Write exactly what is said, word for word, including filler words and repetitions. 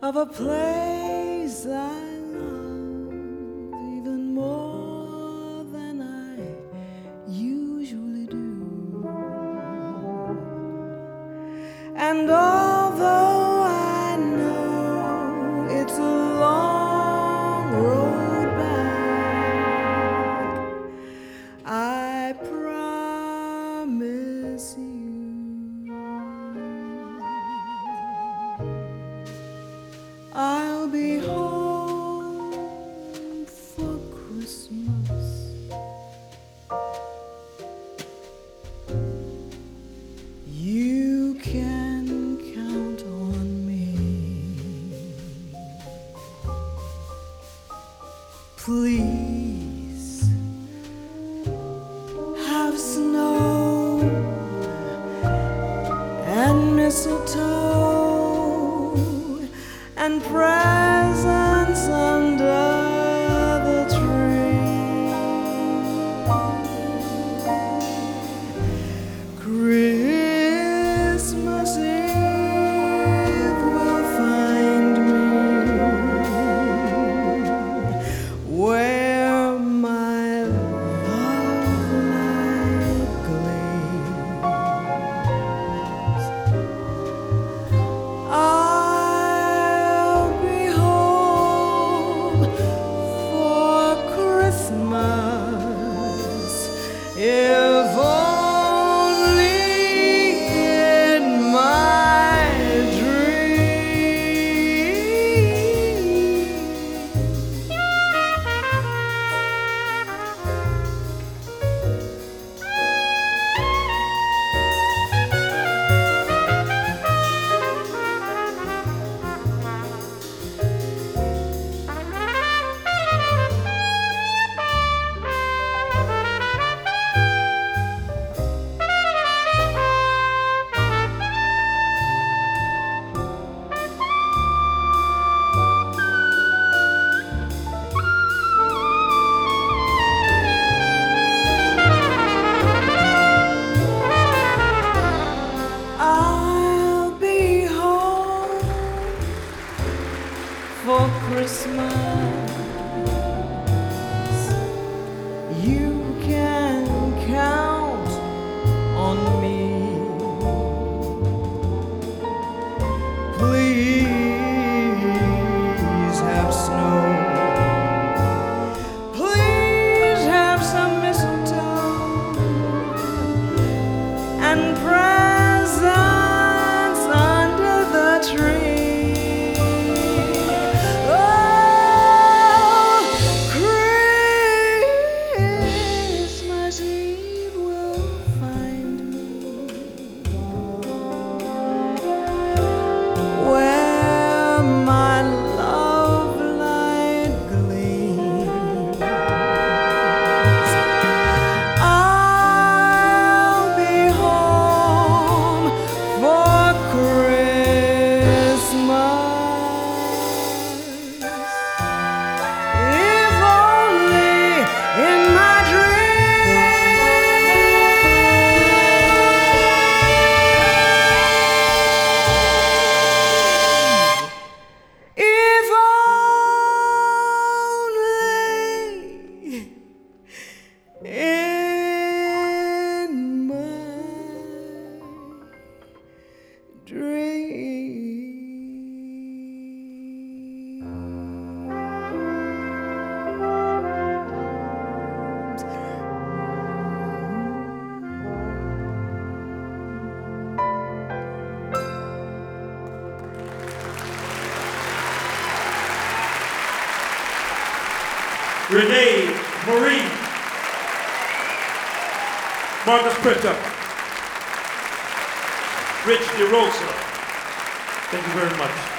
of a place I love even more than I usually do. And although I know it's a long road back, I promise you I'll be home for Christmas. You can count on me. Please have snow and mistletoe and presents under the tree. Christmas Eve will find me where my love light gleams. I'll be home for Christmas, if only in my dream. I'll be home for Christmas. You can count on me. Please have snow. Please have some mistletoe and presents under the tree. Oh, Christmas Eve will find me where my love light gleams. I'll be home for Christmas, if only in my dream. If only in my dream. Renee Marie, Marcus Pritter, Rich DeRosa. Thank you very much.